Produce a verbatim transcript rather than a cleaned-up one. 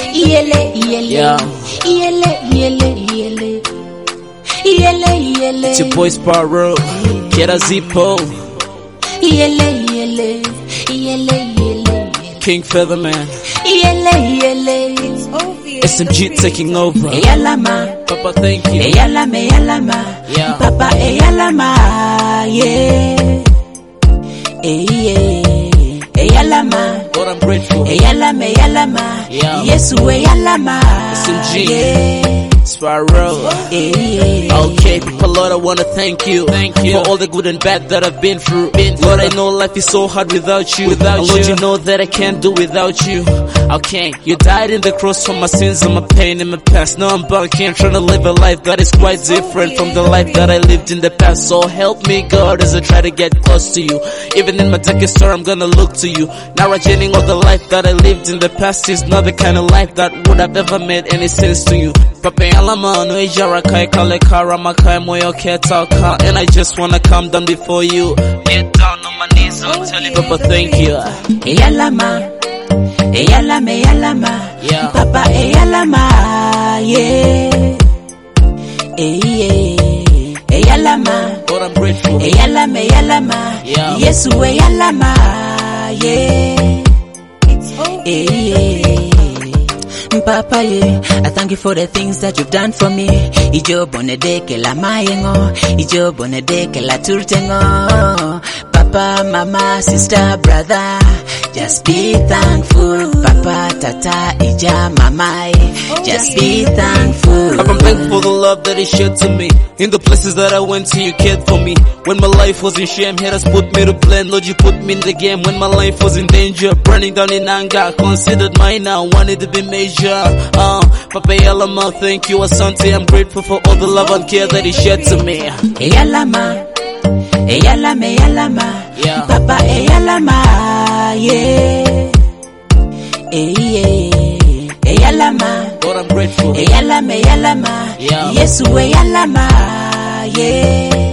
Yele, yele, Yeah. yele, yele, yele, yele, yele. It's your boy Sparrow, Kera Zippo, Yele, yele, yele, yele, King Featherman, yele, yele. S M G taking over. Eyalama, Papa, thank you. eyalama, eyalama. Yeah. Papa, eyalama, yeah. Ey, yeah. Eyalama, Lord, I'm grateful. eyalama, eyalama. Yeah. Yesu, eyalama, S M G. yeah. Sparrow. Ey, yeah. Okay, people, Lord, I wanna thank you. Thank you for all the good and bad that I've been through. Been through. Lord, I know life is so hard without you. Without and Lord, you. you know that I can't do without you. Okay, you died in the cross for my sins and my pain in my past. Now I'm back here trying to live a life that is quite different from the life that I lived in the past. So help me, God, as I try to get close to you. Even in my darkest hour, I'm gonna look to you. Now retaining all the life that I lived in the past is not the kind of life that would have ever made any sense to you. Papa Alama, no ijara kai kale karama kai moyo keta ka, and I just wanna come down before you. Get down on my knees and tell you, Papa, thank you. Eyalama, eyalama, eyalama. Yeah. Papa, eyalama, yeah. Ey, yeah. Eyalama, Lord, I'm grateful. eyalama, eyalama. Yeah. Yesu, eyalama, yeah. Ey, yeah. Papa, yeah, I thank you for the things that you've done for me. Ijo bonede ke la mayengo, ijo bonede ke la turtengo. Papa, mama, sister, brother, just be thankful. Papa, tata, ija, mama, just be thankful. I'm thankful for the love that He shared to me. In the places that I went to, you cared for me. When my life was in shame, haters put me to blame. Lord, you put me in the game. When my life was in danger, burning down in anger, considered mine now, wanted to be major. Uh, Papa Yalama, thank you, Asante. I'm grateful for all the love and care that He shared to me. Eyalama, eyalama, eyalama. Yeah. Papa, eyalama, yeah. Ey, yeah. Eyalama, Lord, I'm grateful. eyalama, eyalama. Yeah. Yesu, eyalama, yeah.